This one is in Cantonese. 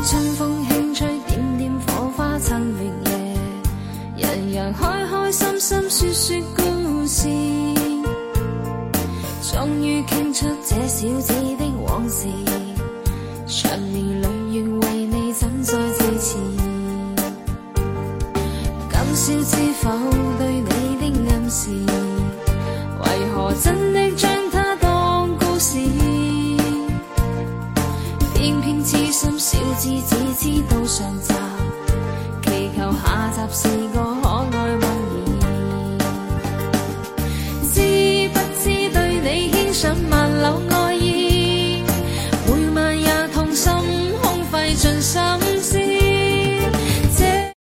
春风轻吹，點點火花襯月夜，人人開開心心說說故事，終於傾出這小子的往事，長年累月為你怎再支持？今宵知否對你的暗示，為何真的將